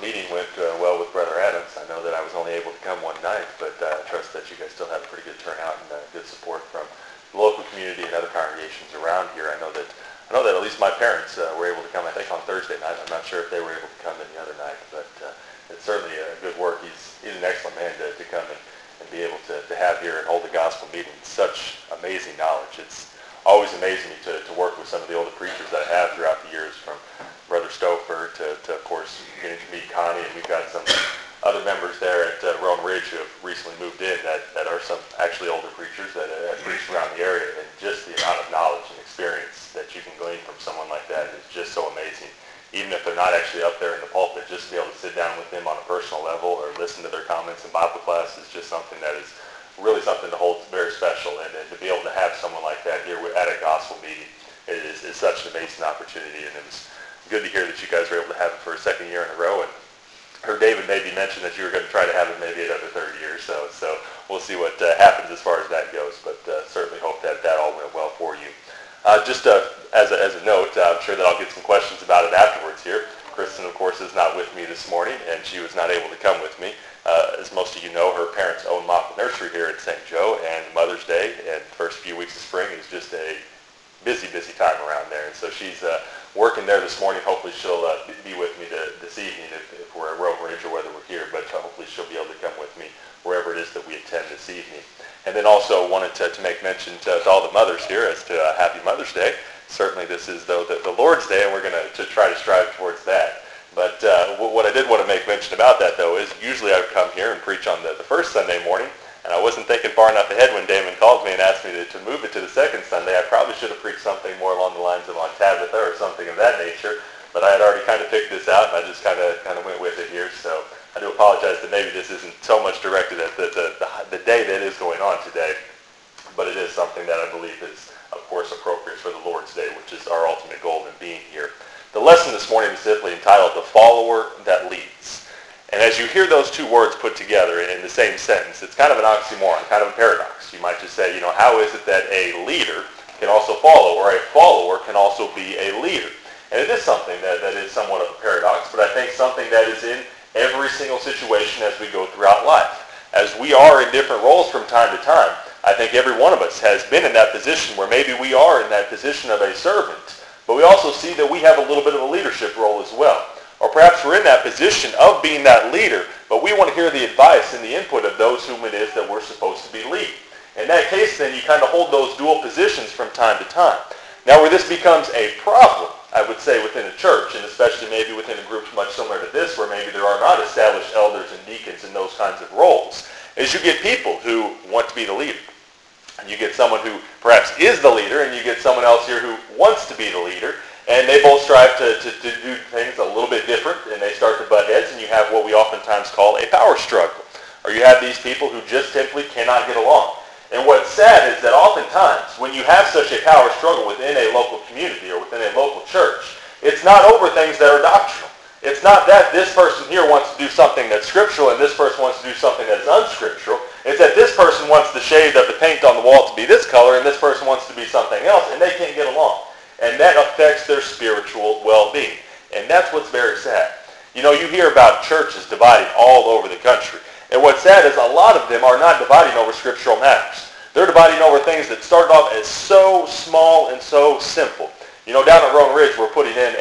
meeting went well with Brother Adams. I know that I was only able to come one night, but I trust that you guys still had a pretty good turnout and good support from the local community and other congregations around here. I know that at least my parents were able to come, I think, on Thursday night. I'm not sure if they were able to come any other night, but it's certainly a good work. He's an excellent man to come and be able to have here and hold the gospel meeting. Such amazing knowledge. It's always amazing me to work with some of the older preachers that I have throughout the years, from Brother Stouffer to of course, getting to meet Connie, and we've got some other members there at Roan Ridge who have recently moved in that are some actually older preachers that have preached around the area, and just the amount of knowledge and experience that you can glean from someone like that is just so amazing. Even if they're not actually up there in the pulpit, just to be able to sit down with them on a personal level or listen to their comments in Bible class is just something that is really something to hold very special. And to be able to have someone like that here at a gospel meeting is such an amazing opportunity. And it was good to hear that you guys were able to have it for a second year in a row. And heard David maybe mention that you were going to try to have it maybe another third year or so. So we'll see what happens as far as that goes. But certainly hope that all went well for you. Just as a note, I'm sure that I'll get some questions about it afterwards here. Kristen, of course, is not with me this morning, and she was not able to come with me. As most of you know, her parents own Moffat Nursery here at St. Joe, and Mother's Day and the first few weeks of spring is just a busy time around there. And so she's working there this morning. Hopefully she'll be with me this evening if we're at Roan Ridge or whether we're here, but hopefully she'll be able to come with me wherever it is that we attend this evening. And then also wanted to make mention to all the mothers here as to Happy Mother's Day. Certainly this is, though, the Lord's Day, and we're going to try to strive towards that. But what I did want to make mention about that, though, is usually I would come here and preach on the first Sunday morning, and I wasn't thinking far enough ahead when Damon called me and asked me to move it to the second Sunday. I probably should have preached something more along the lines of on Tabitha or something of that nature, but I had already kind of picked this out, and I just kind of went with it here. So I do apologize that maybe this isn't so much directed at the day that is going on today, but it is something that I believe is, of course, appropriate for the Lord's Day, which is our ultimate goal in being here. The lesson this morning is simply entitled, The Follower That Leads. And as you hear those two words put together in the same sentence, it's kind of an oxymoron, kind of a paradox. You might just say, how is it that a leader can also follow, or a follower can also be a leader? And it is something that is somewhat of a paradox, but I think something that is in every single situation as we go throughout life. As we are in different roles from time to time, I think every one of us has been in that position where maybe we are in that position of a servant, but we also see that we have a little bit of a leadership role as well. Or perhaps we're in that position of being that leader, but we want to hear the advice and the input of those whom it is that we're supposed to be leading. In that case, then, you kind of hold those dual positions from time to time. Now, where this becomes a problem, I would say, within a church, and especially maybe within a group much similar to this, where maybe there are not established elders and deacons in those kinds of roles, is you get people who want to be the leader. And you get someone who perhaps is the leader, and you get someone else here who wants to be the leader, and they both strive to do things a little bit different, and they start to butt heads, and you have what we oftentimes call a power struggle. Or you have these people who just simply cannot get along. And what's sad is that oftentimes, when you have such a power struggle within a local community or within a local church, it's not over things that are doctrinal. It's not that this person here wants to do something that's scriptural and this person wants to do something that is unscriptural. It's that this person wants the shade of the paint on the wall to be this color and this person wants to be something else, and they can't get along. And that affects their spiritual well-being. And that's what's very sad. You hear about churches dividing all over the country. And what's sad is a lot of them are not dividing over scriptural matters. They're dividing over things that started off as so small and so simple. Down at Roan Ridge, we're putting in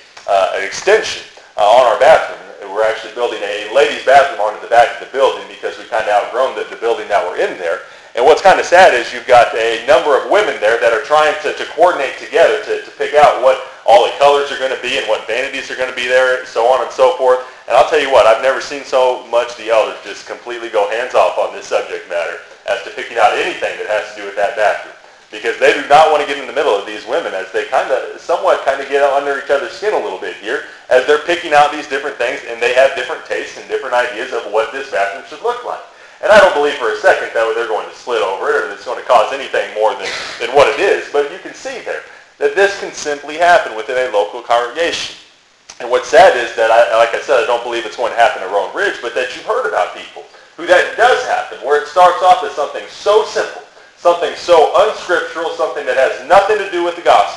an extension on our bathroom. We're actually building a ladies' bathroom onto the back of the building because we kind of outgrown the building that we're in there. And what's kind of sad is you've got a number of women there that are trying to coordinate together to pick out what all the colors are going to be and what vanities are going to be there, so on and so forth. And I'll tell you what, I've never seen so much the elders just completely go hands off on this subject matter as to picking out anything that has to do with that bathroom. Because they do not want to get in the middle of these women as they somewhat get under each other's skin a little bit here as they're picking out these different things, and they have different tastes and different ideas of what this bathroom should look like. And I don't believe for a second that they're going to split over it or that it's going to cause anything more than what it is, but you can see there that this can simply happen within a local congregation. And what's sad is that, like I said, I don't believe it's going to happen at Roan Ridge, but that you've heard about people who that does happen, where it starts off as something so simple, something so unscriptural, something that has nothing to do with the gospel,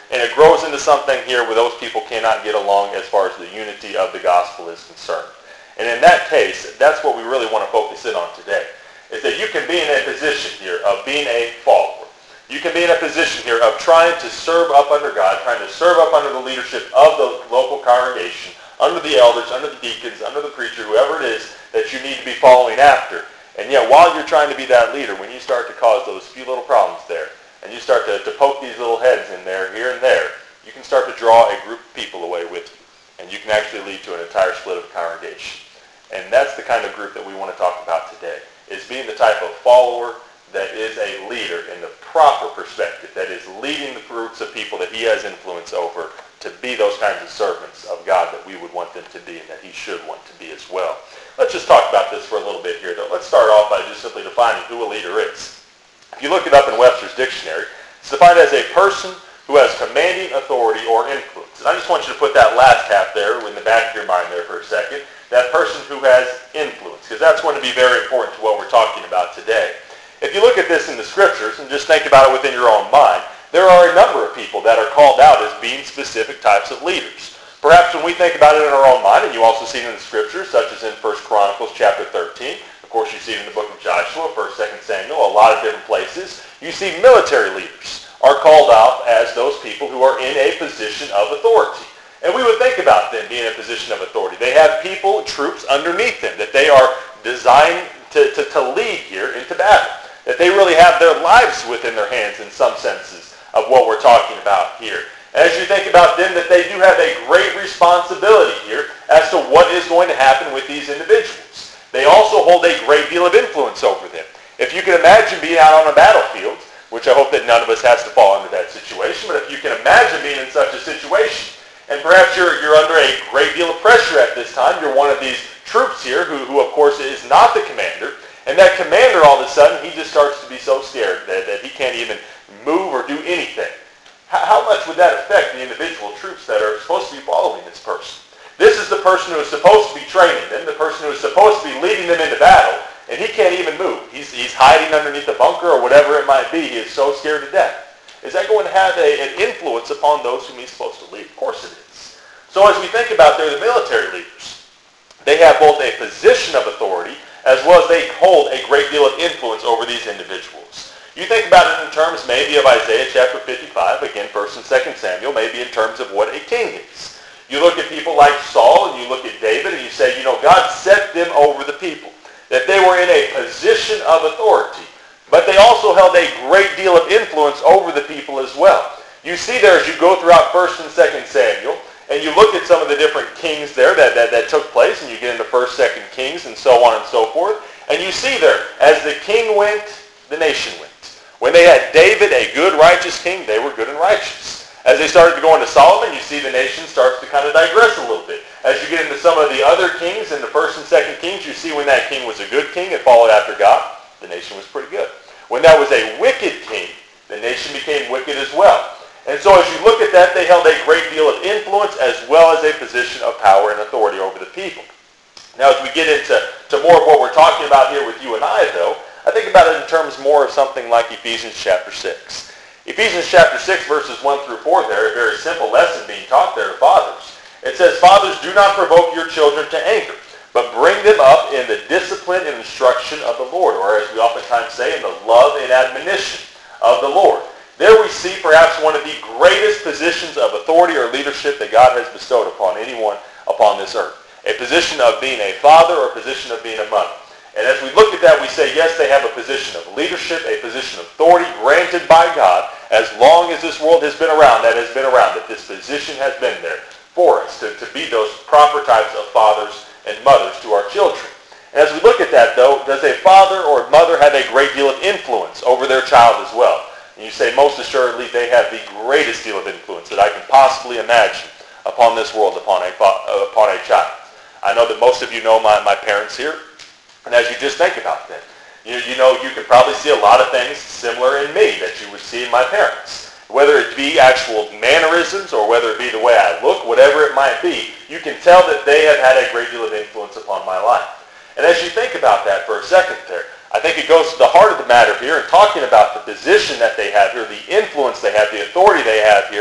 and it grows into something here where those people cannot get along as far as the unity of the gospel is concerned. And in that case, that's what we really want to focus in on today, is that you can be in a position here of being a follower. You can be in a position here of trying to serve up under God, trying to serve up under the leadership of the local congregation, under the elders, under the deacons, under the preacher, whoever it is that you need to be following after. And yet, while you're trying to be that leader, when you start to cause those few little problems there, and you start to poke these little heads in there, here and there, you can start to draw a group of people away with you. And you can actually lead to an entire split of the congregation. And that's the kind of group that we want to talk about today, is being the type of follower that is a leader in the proper perspective, that is leading the groups of people that he has influence over to be those kinds of servants of God that we would want them to be and that he should want to be as well. Let's just talk about this for a little bit here, though. Let's start off by just simply defining who a leader is. If you look it up in Webster's dictionary, it's defined as a person who has commanding authority or influence. And I just want you to put that last half there in the back of your mind there for a second. That person who has influence, because that's going to be very important to what we're talking about today. If you look at this in the scriptures and just think about it within your own mind, there are a number of people that are called out as being specific types of leaders. Perhaps when we think about it in our own mind, and you also see it in the scriptures, such as in 1 Chronicles chapter 13, of course you see it in the book of Joshua, 1st, 2nd Samuel, a lot of different places, you see military leaders are called out as those people who are in a position of authority. And we would think about them being in a position of authority. They have people, troops underneath them that they are designed to lead here into battle. That they really have their lives within their hands in some senses of what we're talking about here. As you think about them, that they do have a great responsibility here as to what is going to happen with these individuals. They also hold a great deal of influence over them. If you can imagine being out on a battlefield, which I hope that none of us has to fall into that situation, but if you can imagine being in such a situation, and perhaps you're under a great deal of pressure at this time, you're one of these troops here who of course is not the commander, and that commander all of a sudden, he just starts to be so scared that he can't even move or do anything. How much would that affect the individual troops that are supposed to be following this person? This is the person who is supposed to be training them, the person who is supposed to be leading them into battle, and he can't even move. He's hiding underneath a bunker or whatever it might be. He is so scared to death. Is that going to have an influence upon those whom he's supposed to lead? Of course it is. So as we think about the military leaders, they have both a position of authority as well as they hold a great deal of influence over these individuals. You think about it in terms maybe of Isaiah chapter 55, again 1st and 2nd Samuel, maybe in terms of what a king is. You look at people like Saul and you look at David and you say, God set them over the people. That they were in a position of authority. But they also held a great deal of influence over the people as well. You see there as you go throughout 1st and 2nd Samuel, and you look at some of the different kings there that took place, and you get into 1st, 2nd Kings, and so on and so forth, and you see there, as the king went, the nation went. When they had David, a good, righteous king, they were good and righteous. As they started to go into Solomon, you see the nation starts to kind of digress a little bit. As you get into some of the other kings in the 1st and 2nd Kings, you see when that king was a good king and followed after God, the nation was pretty good. When that was a wicked king, the nation became wicked as well. And so as you look at that, they held a great deal of influence as well as a position of power and authority over the people. Now as we get into more of what we're talking about here with you and I, though, I think about it in terms more of something like Ephesians chapter 6. Ephesians chapter 6 verses 1 through 4 there, a very simple lesson being taught there to fathers. It says, "Fathers, do not provoke your children to anger, but bring them up in the discipline and instruction of the Lord," or as we oftentimes say, in the love and admonition of the Lord. There we see perhaps one of the greatest positions of authority or leadership that God has bestowed upon anyone upon this earth. A position of being a father or a position of being a mother. And as we look at that, we say, yes, they have a position of leadership, a position of authority granted by God. As long as this world has been around, that this position has been there for us to be those proper types of fathers and mothers to our children. And as we look at that, though, does a father or mother have a great deal of influence over their child as well? And you say, most assuredly, they have the greatest deal of influence that I can possibly imagine upon this world, upon a child. I know that most of you know my parents here. And as you just think about them, you can probably see a lot of things similar in me that you would see in my parents. Whether it be actual mannerisms or whether it be the way I look, whatever it might be, you can tell that they have had a great deal of influence upon my life. And as you think about that for a second there, I think it goes to the heart of the matter here in talking about the position that they have here, the influence they have, the authority they have here.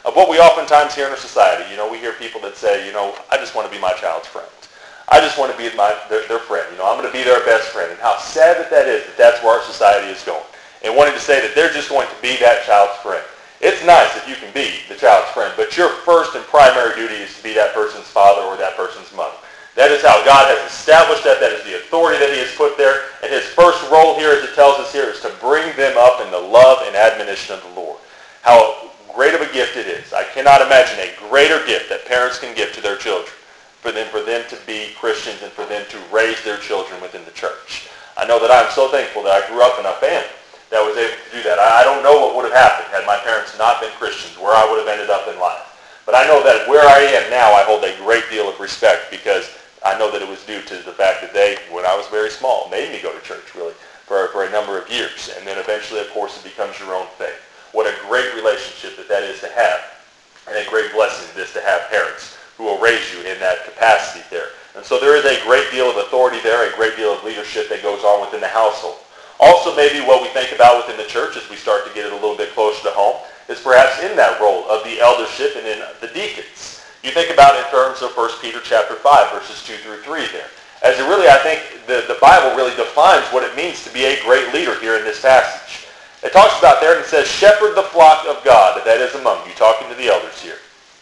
of what we oftentimes hear in our society. You know, we hear people that say, you know, I just want to be my child's friend. I just want to be their friend. You know, I'm going to be their best friend. And how sad that is that that's where our society is going. And wanting to say that they're just going to be that child's friend. It's nice if you can be the child's friend, but your first and primary duty is to be that person's father or that person's mother. That is how God has established that. That is the authority that he has put there. And his first role here, as it tells us here, is to bring them up in the love and admonition of the Lord. How great of a gift it is. I cannot imagine a greater gift that parents can give to their children for them to be Christians and for them to raise their children within the church. I know that I'm so thankful that I grew up in a family that was able to do that. I don't know what would have happened had my parents not been Christians, where I would have ended up in life. But I know that where I am now, I hold a great deal of respect because I know that it was due to the fact that they, when I was very small, made me go to church, really, for a number of years. And then eventually, of course, it becomes your own faith. What a great relationship that is to have, and a great blessing it is to have parents who will raise you in that capacity there. And so there is a great deal of authority there, a great deal of leadership that goes on within the household. Also, maybe what we think about within the church as we start to get it a little bit closer to home is perhaps in that role of the eldership and in the deacons. You think about it in terms of 1 Peter chapter 5, verses 2 through 3 there. As it really, I think, the Bible really defines what it means to be a great leader here in this passage. It talks about there and it says, shepherd the flock of God, that is among you, talking to the elders here.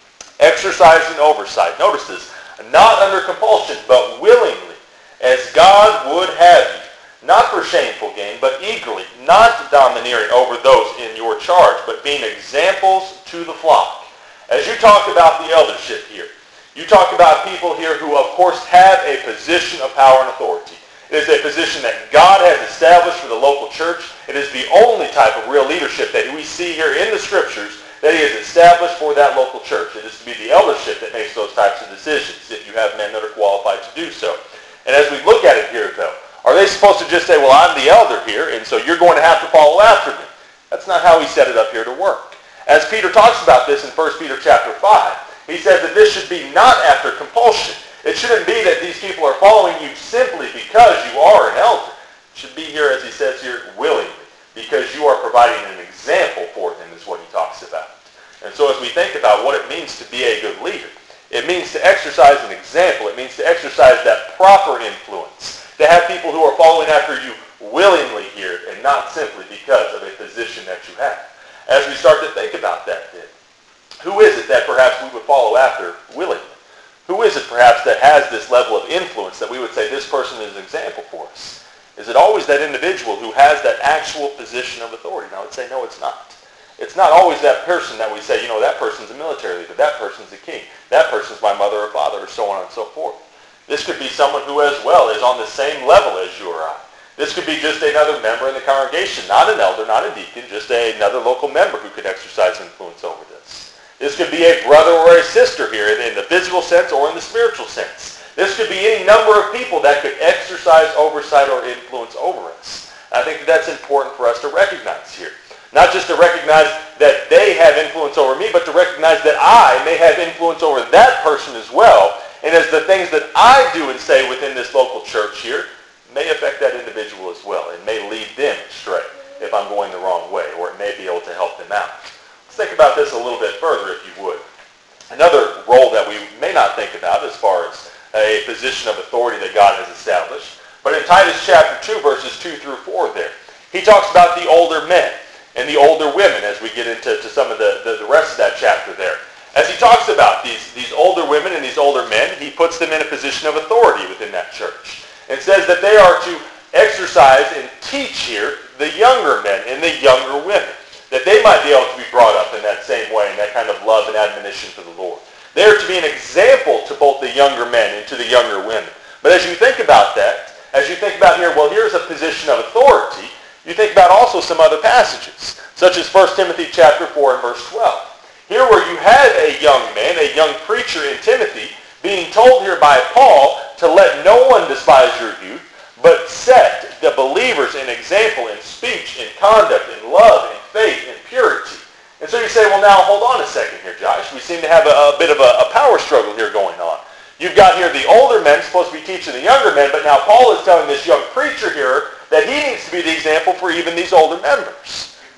Exercising oversight. Notice this, not under compulsion, but willingly, as God would have you. Not for shameful gain, but eagerly, not domineering over those in your charge, but being examples to the flock. As you talk about the eldership here, you talk about people here who, of course, have a position of power and authority. It is a position that God has established for the local church. It is the only type of real leadership that we see here in the Scriptures that he has established for that local church. It is to be the eldership that makes those types of decisions, if you have men that are qualified to do so. And as we look at it here, though, are they supposed to just say, well, I'm the elder here, and so you're going to have to follow after me? That's not how he set it up here to work. As Peter talks about this in 1 Peter chapter 5, he says that this should be not after compulsion. It shouldn't be that these people are following you simply because you are an elder. It should be here, as he says here, willingly, because you are providing an example for them, is what he talks about. And so as we think about what it means to be a good leader, it means to exercise an example. It means to exercise that proper influence. To have people who are following after you willingly here and not simply because of a position that you have. As we start to think about that then, who is it that perhaps we would follow after willingly? Who is it perhaps that has this level of influence that we would say this person is an example for us? Is it always that individual who has that actual position of authority? And I would say no, it's not. It's not always that person that we say, you know, that person's a military leader, that person's a king, that person's my mother or father, or so on and so forth. This could be someone who as well is on the same level as you or I. This could be just another member in the congregation, not an elder, not a deacon, just another local member who could exercise influence over this. This could be a brother or a sister here in the physical sense or in the spiritual sense. This could be any number of people that could exercise oversight or influence over us. And I think that's important for us to recognize here. Not just to recognize that they have influence over me, but to recognize that I may have influence over that person as well. And as the things that I do and say within this local church here may affect that individual as well and may lead them astray if I'm going the wrong way, or it may be able to help them out. Let's think about this a little bit further, if you would. Another role that we may not think about as far as a position of authority that God has established, but in Titus chapter 2, verses 2 through 4 there, he talks about the older men and the older women as we get into some of the rest of that chapter there. As he talks about these older women and these older men, he puts them in a position of authority within that church. And says that they are to exercise and teach here the younger men and the younger women, that they might be able to be brought up in that same way, in that kind of love and admonition for the Lord. They are to be an example to both the younger men and to the younger women. But as you think about that, as you think about here, well, here's a position of authority, you think about also some other passages, such as 1 Timothy chapter 4 and verse 12. Here where you had a young man, a young preacher in Timothy, being told here by Paul to let no one despise your youth, but set the believers an example in speech, in conduct, in love, in faith, in purity. And so you say, well, now hold on a second here, Josh. We seem to have a bit of a power struggle here going on. You've got here the older men supposed to be teaching the younger men, but now Paul is telling this young preacher here that he needs to be the example for even these older members.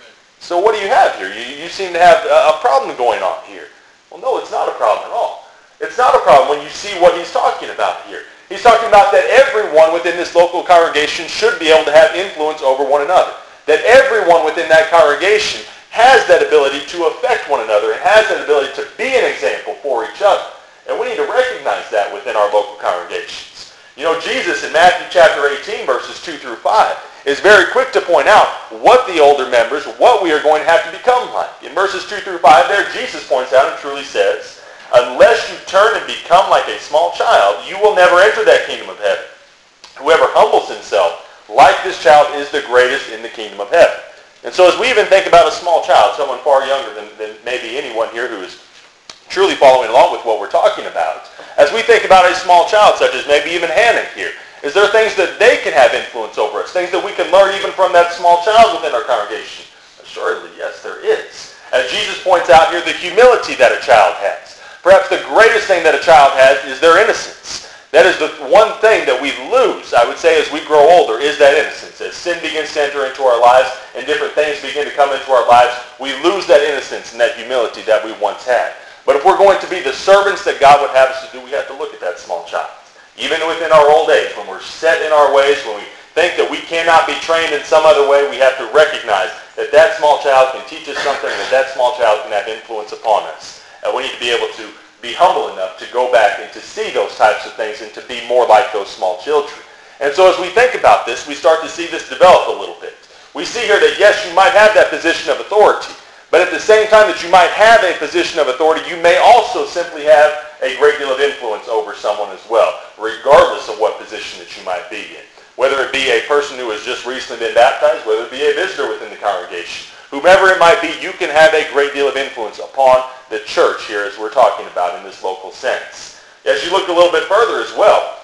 So what do you have here? You seem to have a problem going on here. Well, no, it's not a problem at all. It's not a problem when you see what he's talking about here. He's talking about that everyone within this local congregation should be able to have influence over one another. That everyone within that congregation has that ability to affect one another and has that ability to be an example for each other. And we need to recognize that within our local congregations. You know, Jesus in Matthew chapter 18, verses 2 through 5, is very quick to point out what the older members, what we are going to have to become like. In verses 2 through 5 there, Jesus points out and truly says, unless you turn and become like a small child, you will never enter that kingdom of heaven. Whoever humbles himself like this child is the greatest in the kingdom of heaven. And so as we even think about a small child, someone far younger than maybe anyone here who is truly following along with what we're talking about, as we think about a small child, such as maybe even Hannah here, is there things that they can have influence over us, things that we can learn even from that small child within our congregation? Assuredly, yes, there is. As Jesus points out here, the humility that a child has. Perhaps the greatest thing that a child has is their innocence. That is the one thing that we lose, I would say, as we grow older, is that innocence. As sin begins to enter into our lives and different things begin to come into our lives, we lose that innocence and that humility that we once had. But if we're going to be the servants that God would have us to do, we have to look at that small child. Even within our old age, when we're set in our ways, when we think that we cannot be trained in some other way, we have to recognize that that small child can teach us something, that small child can have influence upon us. And we need to be able to be humble enough to go back and to see those types of things and to be more like those small children. And so as we think about this, we start to see this develop a little bit. We see here that yes, you might have that position of authority, but at the same time that you might have a position of authority, you may also simply have a great deal of influence over someone as well, regardless of what position that you might be in. Whether it be a person who has just recently been baptized, whether it be a visitor within the congregation, whomever it might be, you can have a great deal of influence upon the church here as we're talking about in this local sense. As you look a little bit further as well,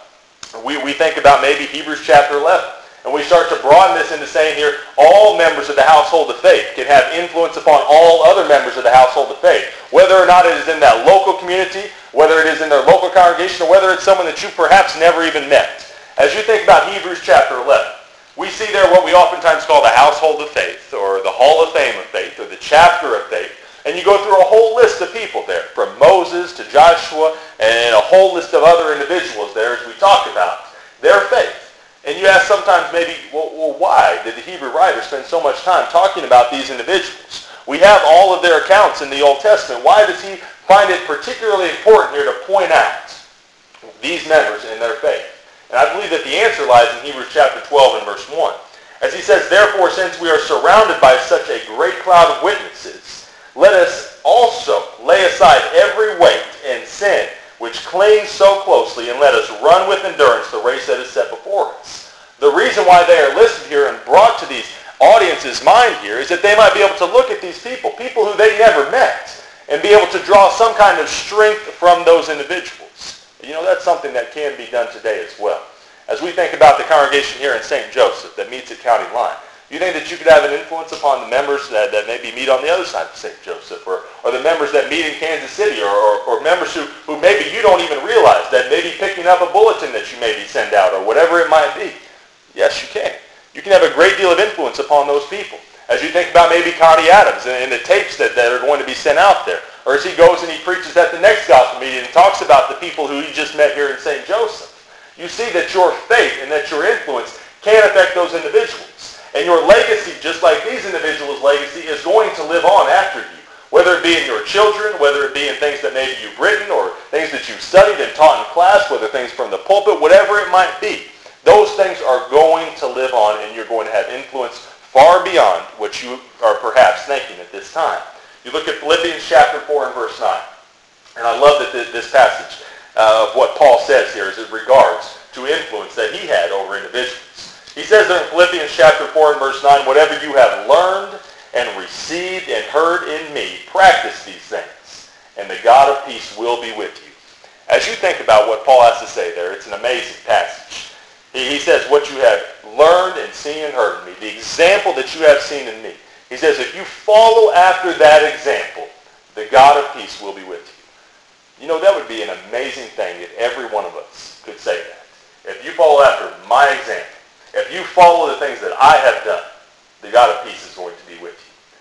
we think about maybe Hebrews chapter 11. And we start to broaden this into saying here, all members of the household of faith can have influence upon all other members of the household of faith. Whether or not it is in that local community, whether it is in their local congregation, or whether it's someone that you perhaps never even met. As you think about Hebrews chapter 11, we see there what we oftentimes call the household of faith, or the hall of fame of faith, or the chapter of faith. And you go through a whole list of people there, from Moses to Joshua, and a whole list of other individuals there as we talk about their faith. And you ask sometimes maybe, well, why did the Hebrew writer spend so much time talking about these individuals? We have all of their accounts in the Old Testament. Why does he find it particularly important here to point out these members in their faith? And I believe that the answer lies in Hebrews chapter 12 and verse 1. As he says, therefore, since we are surrounded by such a great cloud of witnesses, let us also lay aside every weight and sin which clings so closely, and let us run with endurance the race that is set before us. The reason why they are listed here and brought to these audiences' mind here is that they might be able to look at these people who they never met, and be able to draw some kind of strength from those individuals. You know, that's something that can be done today as well. As we think about the congregation here in St. Joseph that meets at County Line, you think that you could have an influence upon the members that maybe meet on the other side of St. Joseph, or the members that meet in Kansas City, or members who maybe you don't even realize that may be picking up a bulletin that you maybe send out, or whatever it might be? Yes, you can. You can have a great deal of influence upon those people. As you think about maybe Connie Adams and the tapes that are going to be sent out there, or as he goes and he preaches at the next gospel meeting and talks about the people who he just met here in St. Joseph, you see that your faith and that your influence can affect those individuals. And your legacy, just like these individuals' legacy, is going to live on after you. Whether it be in your children, whether it be in things that maybe you've written, or things that you've studied and taught in class, whether things from the pulpit, whatever it might be. Those things are going to live on, and you're going to have influence far beyond what you are perhaps thinking at this time. You look at Philippians chapter 4 and verse 9. And I love that this passage of what Paul says here is in regards to influence that he had over individuals. He says there in Philippians chapter 4 and verse 9, whatever you have learned and received and heard in me, practice these things, and the God of peace will be with you. As you think about what Paul has to say there, it's an amazing passage. He says, what you have learned and seen and heard in me, the example that you have seen in me. He says, if you follow after that example, the God of peace will be with you. You know, that would be an amazing thing if every one of us could say that. If you follow after my example, if you follow the things that I have done, the God of peace is going to be with you.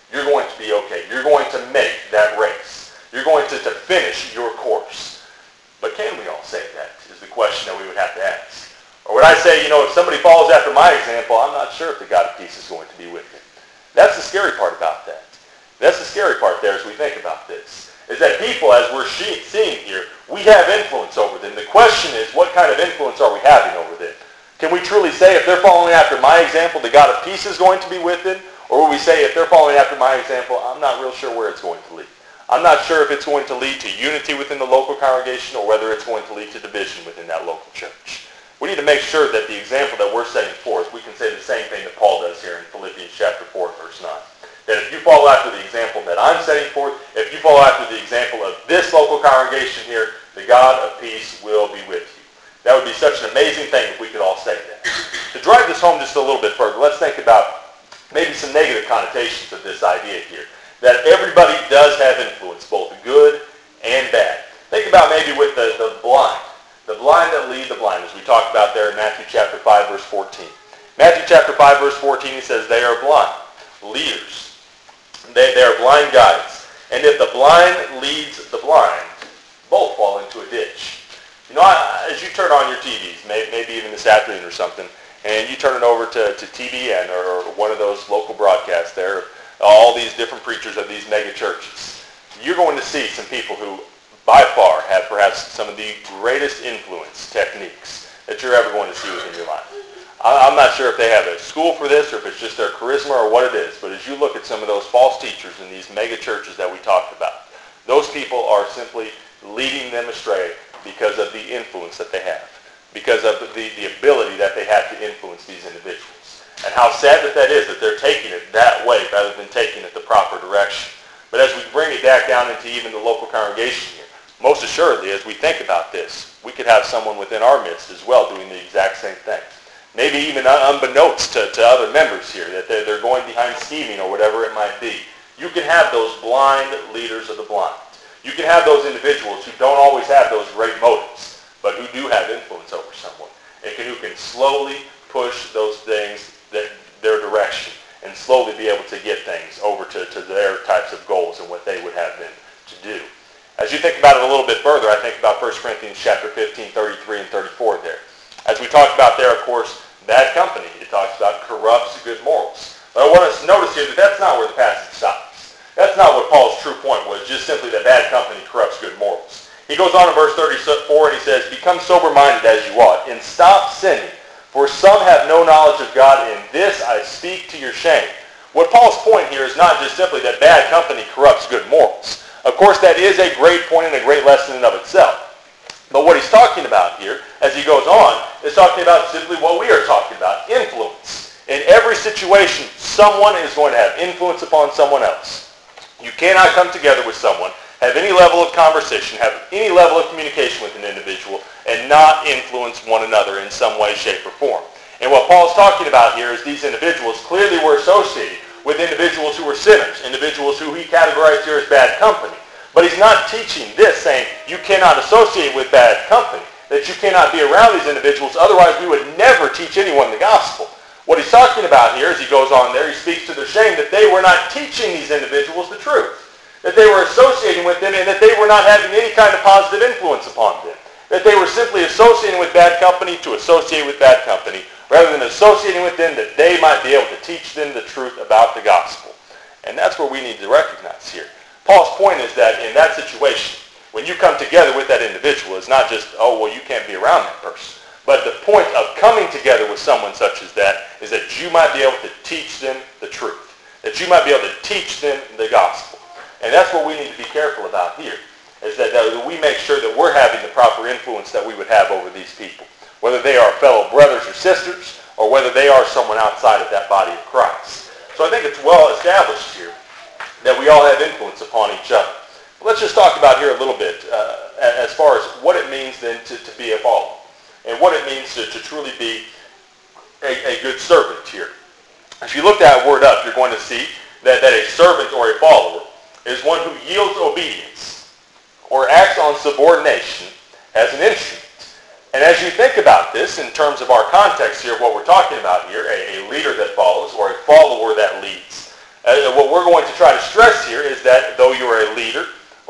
You're going to be okay. You're going to make that race. You're going to finish your course. But can we all say that is the question that we would have to ask. Or would I say, if somebody follows after my example, I'm not sure if the God of peace is going to be with him. That's the scary part about that. That's the scary part there as we think about this, is that people, as we're seeing here, we have influence over them. The question is, what kind of influence are we having over them? Can we truly say, if they're following after my example, the God of peace is going to be with them? Or will we say, if they're following after my example, I'm not real sure where it's going to lead. I'm not sure if it's going to lead to unity within the local congregation or whether it's going to lead to division within that local church. We need to make sure that the example that we're setting forth, we can say the same thing that Paul does here in Philippians chapter 4, verse 9. That if you follow after the example that I'm setting forth, if you follow after the example of this local congregation here, the God of peace will be with you. That would be such an amazing thing if we could all say that. To drive this home just a little bit further, let's think about maybe some negative connotations of this idea here. That everybody does have influence, both good and bad. Think about maybe with the blind. The blind that lead the blind, as we talked about there in Matthew chapter 5, verse 14. Matthew chapter 5, verse 14, he says, they are blind leaders. They are blind guides. And if the blind leads the blind, both fall into a ditch. As you turn on your TVs, maybe even this afternoon or something, and you turn it over to TBN or one of those local broadcasts there, all these different preachers of these mega churches, you're going to see some people who by far have perhaps some of the greatest influence techniques that you're ever going to see within your life. I'm not sure if they have a school for this or if it's just their charisma or what it is, but as you look at some of those false teachers in these mega churches that we talked about, those people are simply leading them astray because of the influence that they have, because of the ability that they have to influence these individuals. And how sad that is that they're taking it that way rather than taking it the proper direction. But as we bring it back down into even the local congregation here, most assuredly, as we think about this, we could have someone within our midst as well doing the exact same thing. Maybe even unbeknownst to other members here, that they're going behind scheming or whatever it might be. You can have those blind leaders of the blind. You can have those individuals who don't always have those great motives, but who do have influence over someone, and who can slowly push those things their direction and slowly be able to get things over to their types of goals and what they would have them to do. As you think about it a little bit further, I think about 1 Corinthians chapter 15, 33 and 34 there. As we talked about there, of course, bad company. It talks about corrupts good morals. But I want us to notice here that that's not where the passage stops. That's not what Paul's true point was, just simply that bad company corrupts good morals. He goes on in verse 34 and he says, become sober-minded as you ought, and stop sinning, for some have no knowledge of God, and this I speak to your shame. What Paul's point here is not just simply that bad company corrupts good morals. Of course, that is a great point and a great lesson in of itself. But what he's talking about here, as he goes on, is talking about simply what we are talking about, influence. In every situation, someone is going to have influence upon someone else. You cannot come together with someone, have any level of conversation, have any level of communication with an individual, and not influence one another in some way, shape, or form. And what Paul's talking about here is these individuals clearly were associated with individuals who were sinners, individuals who he categorized here as bad company. But he's not teaching this, saying you cannot associate with bad company, that you cannot be around these individuals, otherwise we would never teach anyone the gospel. What he's talking about here, as he goes on there, he speaks to their shame that they were not teaching these individuals the truth, that they were associating with them and that they were not having any kind of positive influence upon them, that they were simply associating with bad company to associate with bad company, rather than associating with them that they might be able to teach them the truth about the gospel. And that's where we need to recognize here. Paul's point is that in that situation, when you come together with that individual, it's not just, oh, well, you can't be around that person. But the point of coming together with someone such as that is that you might be able to teach them the truth, that you might be able to teach them the gospel. And that's what we need to be careful about here, is that we make sure that we're having the proper influence that we would have over these people, whether they are fellow brothers or sisters, or whether they are someone outside of that body of Christ. So I think it's well established here that we all have influence upon each other. But let's just talk about here a little bit as far as what it means then to be a follower, and what it means to truly be a good servant here. If you look that word up, you're going to see that a servant or a follower is one who yields obedience or acts on subordination as an instrument. And as you think about this in terms of our context here, what we're talking about here, a leader that follows or a follower that leads, What we're going to try to stress here is that though you're a leader,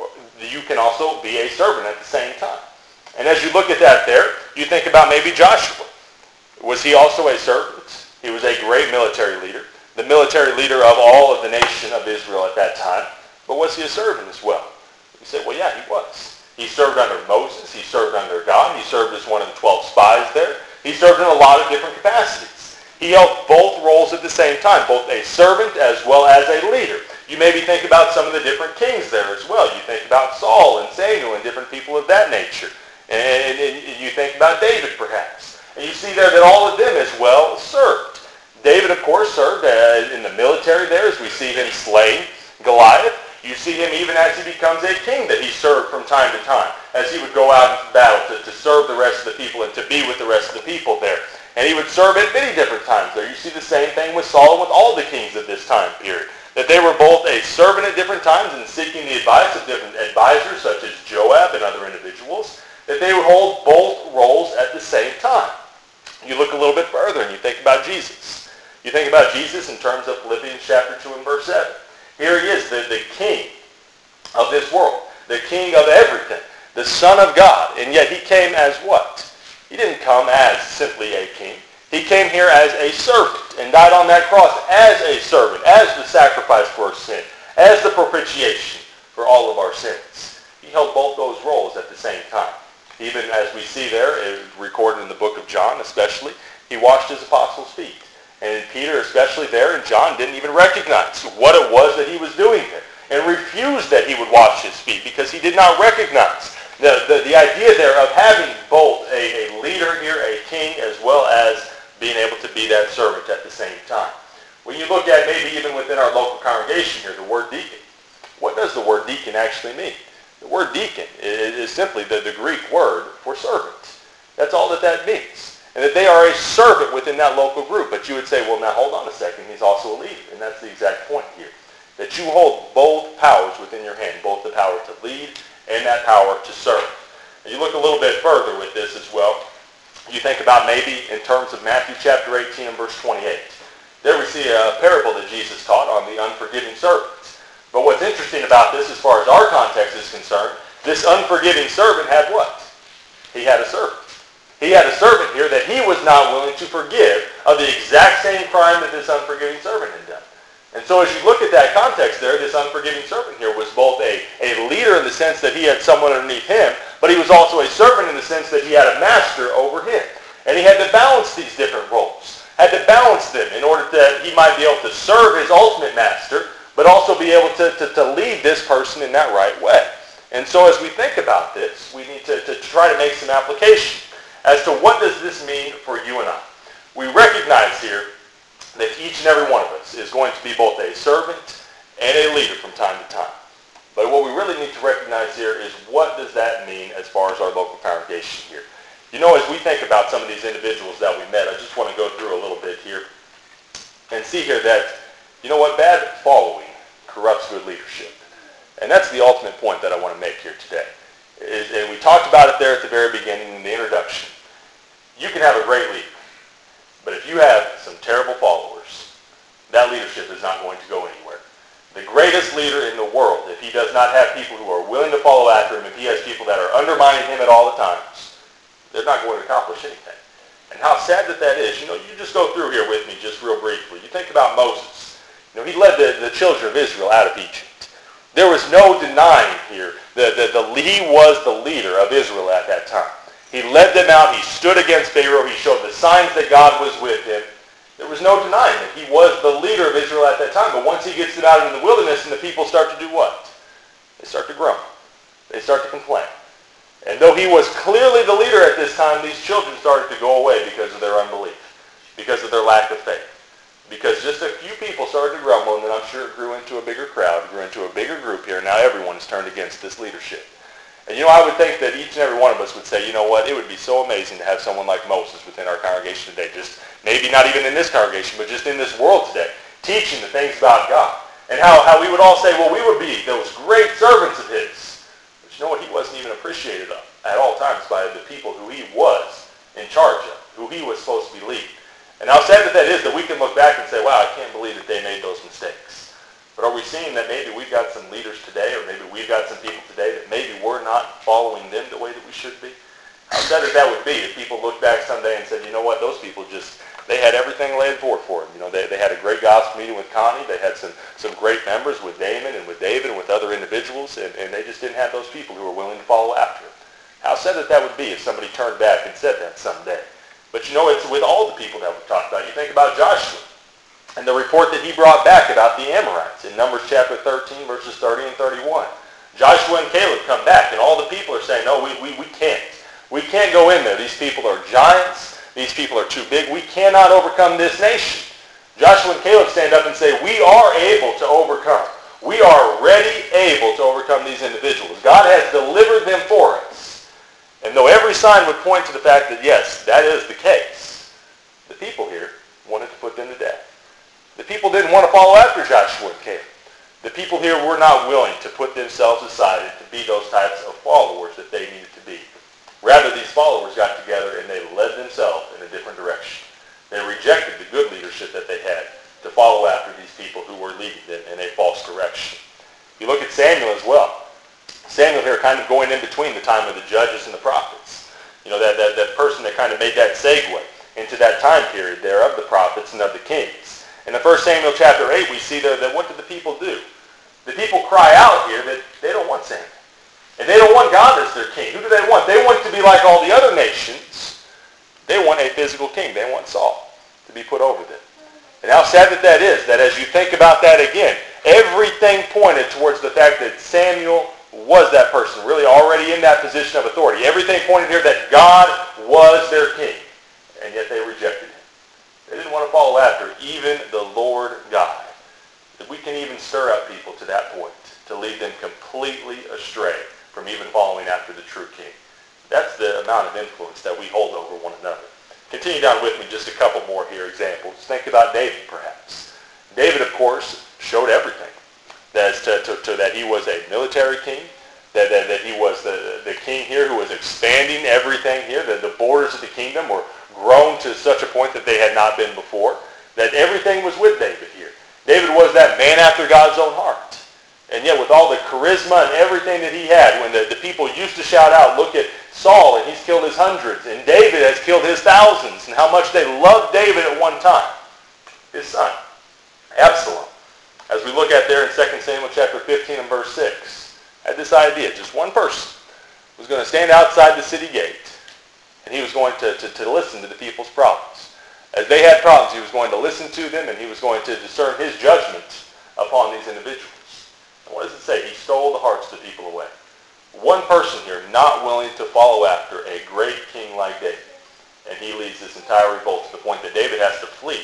you can also be a servant at the same time. And as you look at that there, you think about maybe Joshua. Was he also a servant? He was a great military leader, the military leader of all of the nation of Israel at that time. But was he a servant as well? You say, well, yeah, he was. He served under Moses. He served under God. He served as one of the 12 spies there. He served in a lot of different capacities. He held both roles at the same time, both a servant as well as a leader. You maybe think about some of the different kings there as well. You think about Saul and Samuel and different people of that nature. And you think about David perhaps. And you see there that all of them as well served. David, of course, served in the military there as we see him slaying Goliath. You see him even as he becomes a king that he served from time to time, as he would go out into battle to serve the rest of the people and to be with the rest of the people there. And he would serve at many different times there. You see the same thing with Saul and with all the kings of this time period, that they were both a servant at different times and seeking the advice of different advisors such as Joab and other individuals, that they would hold both roles at the same time. You look a little bit further and you think about Jesus. You think about Jesus in terms of Philippians chapter 2 and verse 7. Here he is, the king of this world, the king of everything, the Son of God. And yet he came as what? He didn't come as simply a king. He came here as a servant and died on that cross as a servant, as the sacrifice for our sin, as the propitiation for all of our sins. He held both those roles at the same time. Even as we see there, recorded in the book of John especially, he washed his apostles' feet. And Peter, especially there, and John didn't even recognize what it was that he was doing there and refused that he would wash his feet because he did not recognize the idea there of having both a leader here, a king, as well as being able to be that servant at the same time. When you look at maybe even within our local congregation here, the word deacon, what does the word deacon actually mean? The word deacon is simply the Greek word for servant. That's all that means. And that they are a servant within that local group. But you would say, well, now hold on a second. He's also a leader. And that's the exact point here. That you hold both powers within your hand. Both the power to lead and that power to serve. And you look a little bit further with this as well. You think about maybe in terms of Matthew chapter 18 and verse 28. There we see a parable that Jesus taught on the unforgiving servants. But what's interesting about this as far as our context is concerned, this unforgiving servant had what? He had a servant. He had a servant here that he was not willing to forgive of the exact same crime that this unforgiving servant had done. And so as you look at that context there, this unforgiving servant here was both a leader in the sense that he had someone underneath him, but he was also a servant in the sense that he had a master over him. And he had to balance these different roles, had to balance them in order that he might be able to serve his ultimate master, but also be able to lead this person in that right way. And so as we think about this, we need to try to make some application as to what does this mean for you and I. We recognize here that each and every one of us is going to be both a servant and a leader from time to time. But what we really need to recognize here is what does that mean as far as our local congregation here. You know, as we think about some of these individuals that we met, I just want to go through a little bit here and see here that, you know what, bad following corrupts good leadership. And that's the ultimate point that I want to make here today. And we talked about it there at the very beginning in the introduction. You can have a great leader, but if you have some terrible followers, that leadership is not going to go anywhere. The greatest leader in the world, if he does not have people who are willing to follow after him, if he has people that are undermining him at all the times, they're not going to accomplish anything. And how sad that is. You know, you just go through here with me just real briefly. You think about Moses. You know, he led the children of Israel out of Egypt. There was no denying here that he was the leader of Israel at that time. He led them out. He stood against Pharaoh. He showed the signs that God was with him. There was no denying that he was the leader of Israel at that time. But once he gets them out in the wilderness and the people start to do what? They start to grumble. They start to complain. And though he was clearly the leader at this time, these children started to go away because of their unbelief, because of their lack of faith. Because just a few people started to grumble, and then I'm sure it grew into a bigger crowd, grew into a bigger group here, and now everyone is turned against this leadership. And you know, I would think that each and every one of us would say, you know what, it would be so amazing to have someone like Moses within our congregation today, just maybe not even in this congregation, but just in this world today, teaching the things about God. And how we would all say, well, we would be those great servants of his. But you know what, he wasn't even appreciated at all times by the people who he was in charge of, who he was supposed to be leading. And how sad that is that we can look back and say, wow, I can't believe that they made those mistakes. But are we seeing that maybe we've got some leaders today, or maybe we've got some people today that maybe we're not following them the way that we should be? How sad that would be if people looked back someday and said, you know what, those people they had everything laid forth for them. You know, they had a great gospel meeting with Connie. They had some great members with Damon and with David and with other individuals, and they just didn't have those people who were willing to follow after them. How sad that would be if somebody turned back and said that someday. But you know, it's with all the people that we've talked about. You think about Joshua and the report that he brought back about the Amorites in Numbers chapter 13, verses 30 and 31. Joshua and Caleb come back, and all the people are saying, no, we can't. We can't go in there. These people are giants. These people are too big. We cannot overcome this nation. Joshua and Caleb stand up and say, we are able to overcome. We are ready, able to overcome these individuals. God has delivered them for us. And though every sign would point to the fact that, yes, that is the case, the people here wanted to put them to death. The people didn't want to follow after Joshua and Caleb. The people here were not willing to put themselves aside to be those types of followers that they needed to be. Rather, these followers got together and they led themselves in a different direction. They rejected the good leadership that they had to follow after these people who were leading them in a false direction. You look at Samuel as well. Samuel here kind of going in between the time of the judges and the prophets. You know, that person that kind of made that segue into that time period there of the prophets and of the kings. In the 1 Samuel chapter 8, we see there that what did the people do? The people cry out here that they don't want Samuel. And they don't want God as their king. Who do they want? They want to be like all the other nations. They want a physical king. They want Saul to be put over them. And how sad that is, that as you think about that again, everything pointed towards the fact that Samuel was that person, really already in that position of authority. Everything pointed here that God was their king. And yet they rejected him. They didn't want to follow after even the Lord God. That we can even stir up people to that point, to lead them completely astray from even following after the true king. That's the amount of influence that we hold over one another. Continue down with me just a couple more here examples. Think about David, perhaps. David, of course, showed everything. That he was a military king, that he was the king here who was expanding everything here, that the borders of the kingdom were grown to such a point that they had not been before, that everything was with David here. David was that man after God's own heart. And yet with all the charisma and everything that he had, when the people used to shout out, look at Saul, and he's killed his hundreds, and David has killed his thousands, and how much they loved David at one time. His son, Absalom, as we look at there in 2 Samuel chapter 15 and verse 6, had this idea, just one person was going to stand outside the city gate, and he was going to listen to the people's problems. As they had problems, he was going to listen to them, and he was going to discern his judgment upon these individuals. What does it say? He stole the hearts of the people away. One person here not willing to follow after a great king like David. And he leads this entire revolt to the point that David has to flee.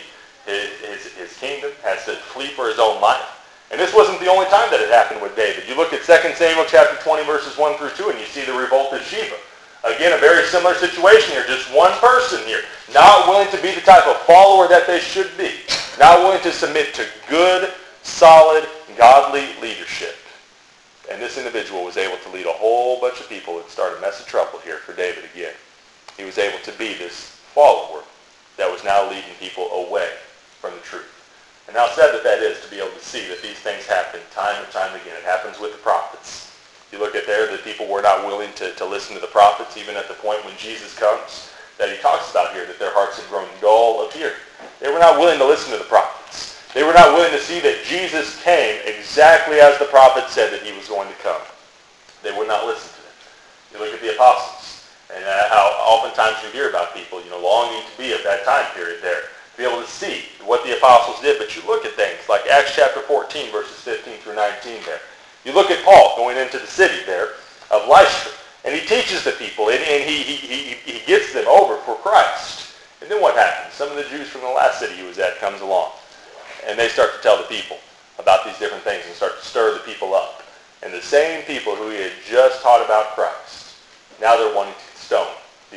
His kingdom has to flee for his own life. And this wasn't the only time that it happened with David. You look at 2 Samuel chapter 20 verses 1 through 2 and you see the revolt of Sheba. Again, a very similar situation here. Just one person here. Not willing to be the type of follower that they should be. Not willing to submit to good, solid, godly leadership. And this individual was able to lead a whole bunch of people and start a mess of trouble here for David again. He was able to be this follower that was now leading people away from the truth. And how sad that is to be able to see that these things happen time and time again. It happens with the prophets. You look at there, the people were not willing to listen to the prophets, even at the point when Jesus comes, that he talks about here, that their hearts had grown dull of hearing. They were not willing to listen to the prophets. They were not willing to see that Jesus came exactly as the prophet said that he was going to come. They would not listen to them. You look at the apostles, and how oftentimes you hear about people, longing to be of that time period there, to be able to see what the apostles did. But you look at things like Acts chapter 14, verses 15 through 19 there. You look at Paul going into the city there of Lystra, and he teaches the people, and he gets them over for Christ. And then what happens? Some of the Jews from the last city he was at comes along. And they start to tell the people about these different things and start to stir the people up. And the same people who he had just taught about Christ, now they're wanting to stone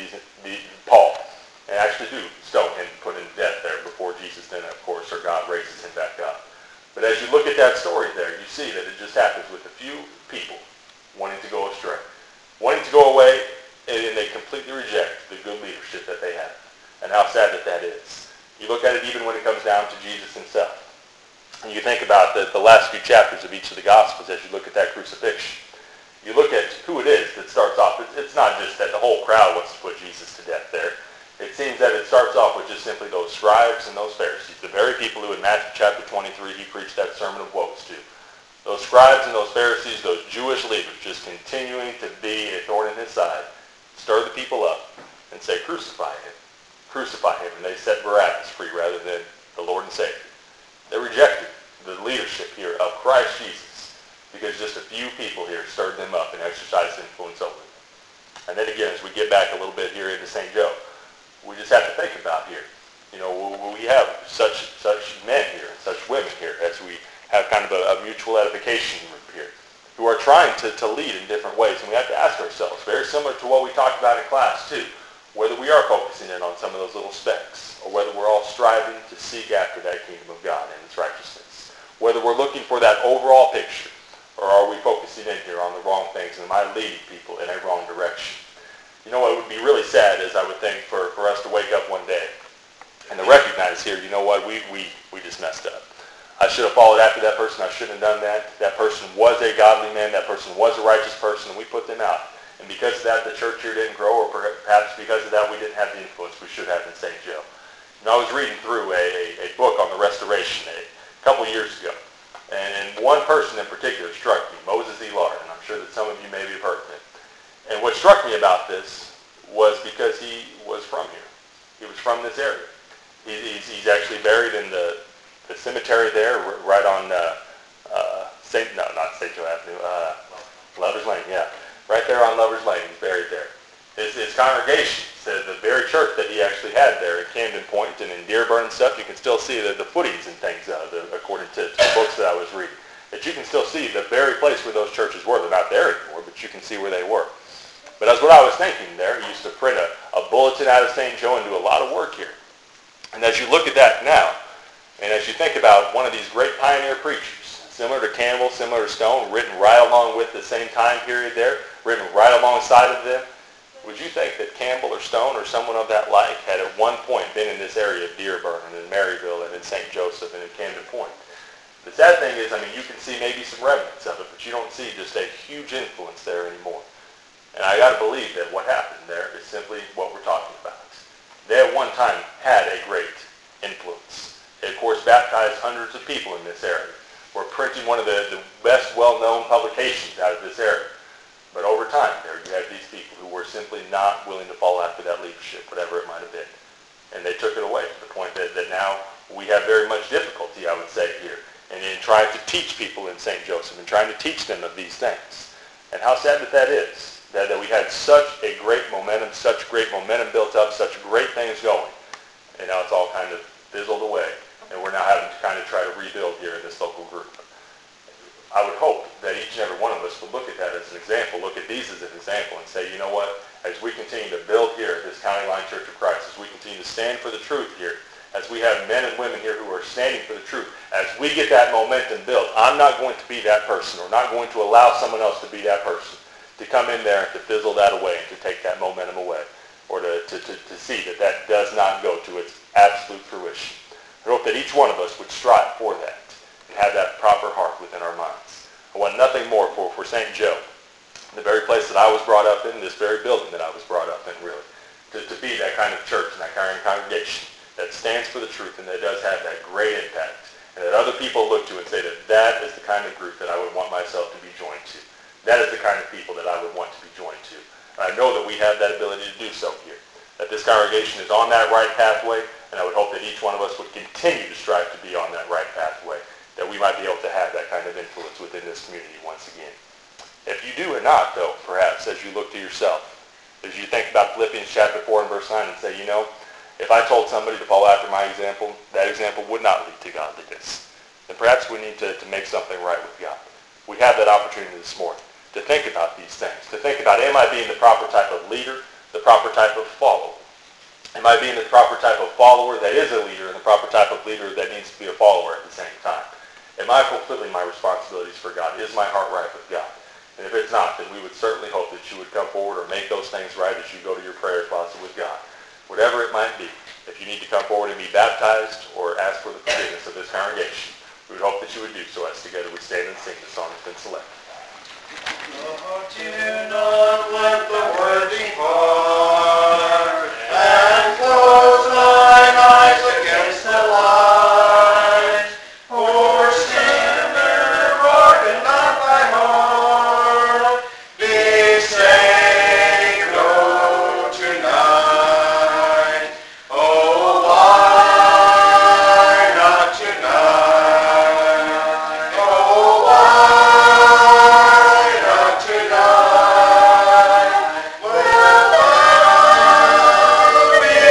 Paul. And actually do stone him, put him to death there before Jesus then, of course, or God raises him back up. But as you look at that story there, you see that it just happens with a few people wanting to go astray. Wanting to go away, and they completely reject the good leadership that they have. And how sad that is. You look at it even when it comes down to Jesus himself. And you think about the last few chapters of each of the Gospels as you look at that crucifixion. You look at who it is that starts off. It's not just that the whole crowd wants to put Jesus to death there. It seems that it starts off with just simply those scribes and those Pharisees, the very people who in Matthew chapter 23 he preached that sermon of woes to. Those scribes and those Pharisees, those Jewish leaders, just continuing to be a thorn in his side, stir the people up and say, crucify him. Crucify him. And they set Barabbas free rather than the Lord and Savior. They rejected the leadership here of Christ Jesus because just a few people here stirred them up and exercised influence over them. And then again, as we get back a little bit here into St. Joe, we just have to think about here. You know, we have such men here, such women here, as we have kind of a mutual edification group here, who are trying to lead in different ways. And we have to ask ourselves, very similar to what we talked about in class too, whether we are focusing in on some of those little specks, or whether we're all striving to seek after that kingdom of God and its righteousness. Whether we're looking for that overall picture, or are we focusing in here on the wrong things, and am I leading people in a wrong direction? You know what would be really sad is, I would think, for us to wake up one day and to recognize here, you know what, we just messed up. I should have followed after that person. I shouldn't have done that. That person was a godly man. That person was a righteous person, and we put them out. And because of that, the church here didn't grow, or perhaps because of that, we didn't have the influence we should have in St. Joe. You know, I was reading through a book on the Restoration a couple years ago, and one person in particular struck me, Moses E. Lard, and I'm sure that some of you maybe have heard of him. And what struck me about this was because he was from here. He was from this area. He's actually buried in the cemetery there, right on not St. Joe Avenue, Lover's Lane, yeah. Right there on Lover's Lane, he's buried there. His congregation, the very church that he actually had there at Camden Point and in Dearborn and stuff, you can still see the footings and things, according to the books that I was reading, that you can still see the very place where those churches were. They're not there anymore, but you can see where they were. But that's what I was thinking there. He used to print a bulletin out of St. Joe and do a lot of work here. And as you look at that now, and as you think about one of these great pioneer preachers, similar to Campbell, similar to Stone, written right along with the same time period there, written right alongside of them, would you think that Campbell or Stone or someone of that like had at one point been in this area of Dearborn and in Maryville and in St. Joseph and in Camden Point? The sad thing is, I mean, you can see maybe some remnants of it, but you don't see just a huge influence there anymore. And I got to believe that what happened there is simply what we're talking about. They at one time had a great influence. They, of course, baptized hundreds of people in this area. Were printing one of the best well-known publications out of this area. But over time, there you have these people who were simply not willing to follow after that leadership, whatever it might have been. And they took it away to the point that now we have very much difficulty, I would say, here, in trying to teach people in St. Joseph and trying to teach them of these things. And how sad that is, that we had such a great momentum, built up, such great things going. And now it's all kind of fizzled away. And we're now having to kind of try to rebuild here in this local group. I would hope that each and every one of us would look at that as an example, look at these as an example and say, you know what, as we continue to build here at this County Line Church of Christ, as we continue to stand for the truth here, as we have men and women here who are standing for the truth, as we get that momentum built, I'm not going to be that person, or not going to allow someone else to be that person, to come in there and to fizzle that away and to take that momentum away, or to see that does not go to its absolute fruition. I hope that each one of us would strive for that and have that proper heart within our minds. I want nothing more for St. Joe, the very place that I was brought up in, this very building that I was brought up in, really, to be that kind of church and that kind of congregation that stands for the truth and that does have that great impact, and that other people look to and say that is the kind of group that I would want myself to be joined to. That is the kind of people that I would want to be joined to. And I know that we have that ability to do so here, that this congregation is on that right pathway, and I would hope that each one of us would continue to strive to be on that right pathway, that we might be able to have that kind of influence within this community once again. If you do or not, though, perhaps as you look to yourself, as you think about Philippians chapter 4 and verse 9 and say, you know, if I told somebody to follow after my example, that example would not lead to godliness, then perhaps we need to make something right with God. We have that opportunity this morning to think about these things, to think about, am I being the proper type of leader, the proper type of follower? Am I being the proper type of follower that is a leader and the proper type of leader that needs to be a follower at the same time? Am I fulfilling my responsibilities for God? Is my heart right with God? And if it's not, then we would certainly hope that you would come forward or make those things right as you go to your prayer closet with God. Whatever it might be, if you need to come forward and be baptized or ask for the forgiveness of this congregation, We would hope that you would do so as together we stand and sing the song that's been selected. Oh, do not let the word depart, and close thine eyes against the light. For sinner, harden not thy heart. Be saved, oh, tonight. Oh, why not tonight? Oh, why not tonight? Will thou be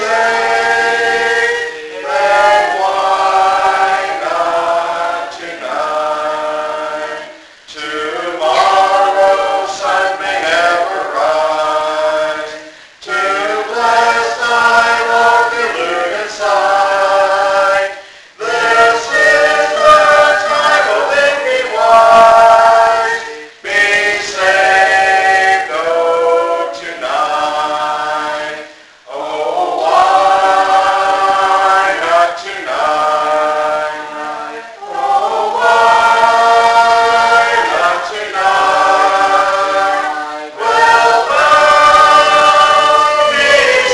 saved? Then why not tonight? Tomorrow's sun may never rise to bless thy Lord deluded sight. This is the time, oh then be wise. Be saved, oh, tonight. Oh, why not tonight? Oh, why not tonight? Will thou be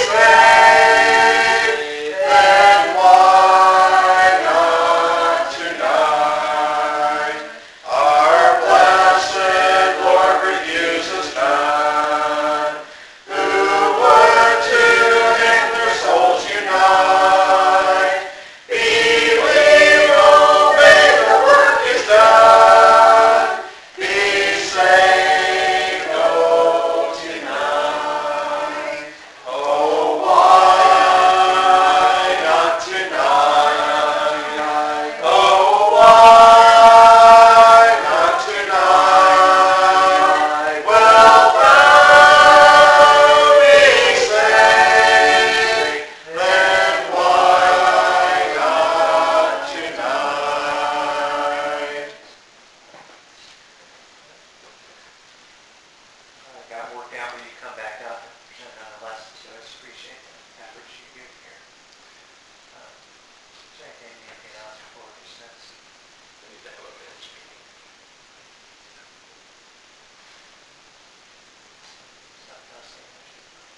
saved? Then why not tonight? Our blessed Lord refuses none who would to him their souls unite. Believe, obey, the work is done. Be saved, oh, tonight. Oh, why not tonight? Oh, why not tonight? Will thou be saved? Then why not tonight? Got worked out when you come back up and present another lesson, so I just appreciate the efforts you give here. Is there anything else before we discuss? We need to have a men's meeting. Something else, English?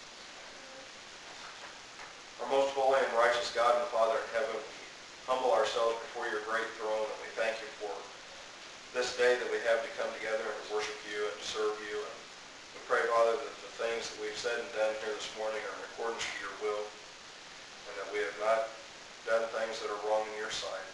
Our most holy and righteous God and Father in heaven, we humble ourselves before your great throne, and we thank you for this day that we have to come together and to worship you and to serve you. And we pray, Father, that the things that we've said and done here this morning are in accordance to your will, and that we have not done things that are wrong in your sight.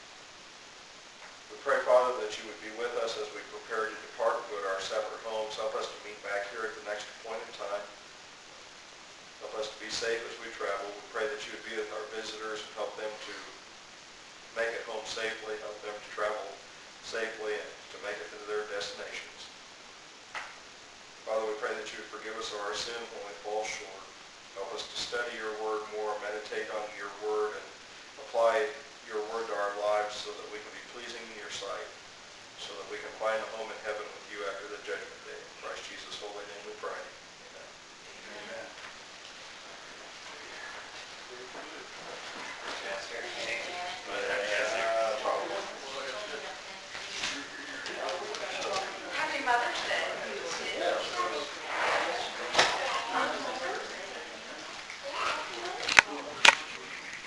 We pray, Father, that you would be with us as we prepare to depart and go to our separate homes. Help us to meet back here at the next appointed time. Help us to be safe as we travel. We pray that you would be with our visitors and help them to make it home safely, help them to travel safely and to make it to their destinations. Father, we pray that you would forgive us of our sins when we fall short. Help us to study your word more, meditate on your word, and apply your word to our lives so that we can be pleasing in your sight, so that we can find a home